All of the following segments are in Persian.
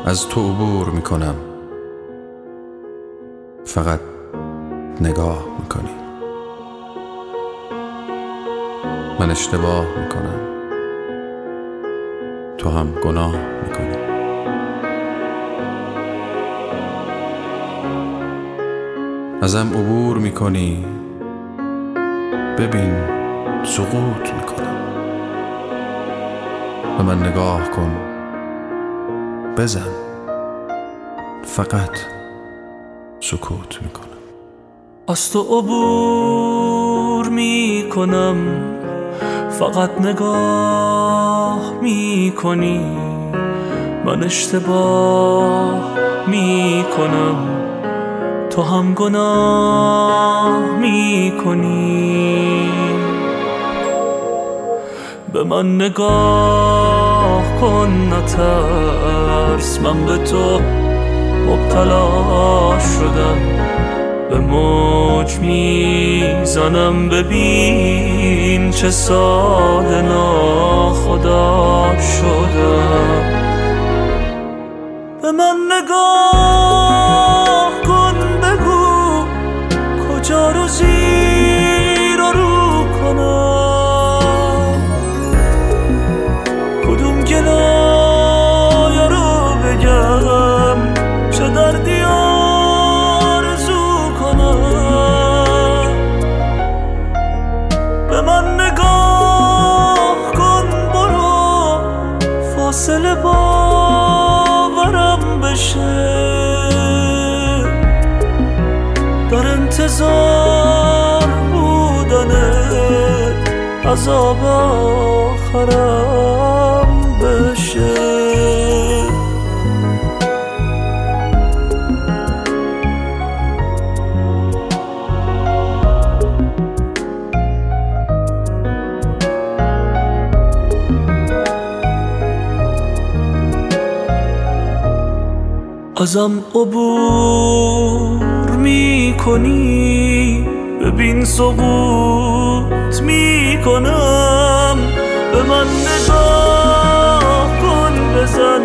از تو عبور میکنم، فقط نگاه میکنی. من اشتباه میکنم، تو هم گناه میکنی. ازم عبور میکنی، ببین سقوط میکنم. به من نگاه کن، بزن، فقط سکوت میکنم. از تو عبور میکنم، فقط نگاه میکنی. من اشتباه میکنم، تو هم گناه میکنی. به من نگاه کن، نترس، من به تو مبتلا شدم. به موج میزنم، ببین چه ساده ناخدا شدم. به من نگاه کن، بگو کجا رو زیر و رو کنم، کدوم گلایه رو بگم، چه دردی آرزو کنم. به من نگاه کن، برو فاصله باورم بشه. در انتظار بودنت عذاب آخرم بشه. ازم عبور میکنی، ببین سقوط میکنم. به من نگاه کن، بزن،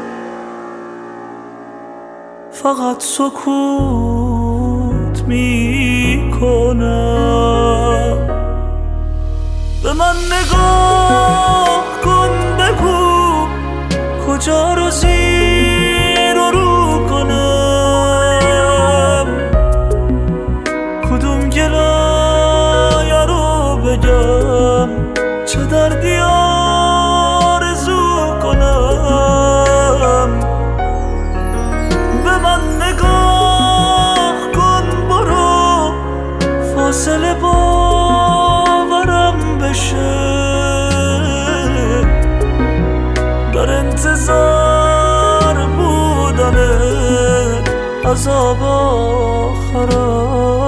فقط سکوت میکنم. به من نگاه کن، بگو کجا رو زیر و رو کنم، کدوم گلایه رو بگم، چه دردی آرزو کنم. به من نگاه کن، برو فاصله باورم بشه. در انتظار بودنه عذاب آخرم